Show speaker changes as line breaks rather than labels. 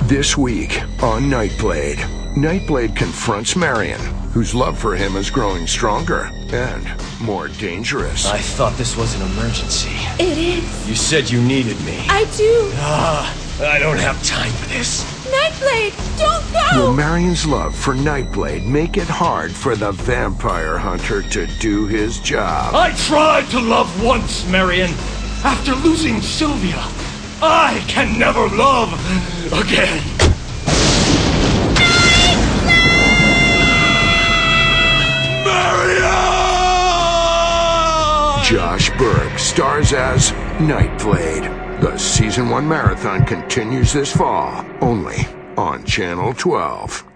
This week on Nightblade, Nightblade confronts Marion, whose love for him is growing stronger and more dangerous.
I thought this was an emergency.
It is.
You said you needed me.
I do.
I don't have time for this.
Nightblade, don't go!
Will Marion's love for Nightblade make it hard for the vampire hunter to do his job?
I tried to love once, Marion. After losing Sylvia, I can never love again. Marion!
Josh Berg stars as Nightblade. The Season 1 marathon continues this fall, only on Channel 12.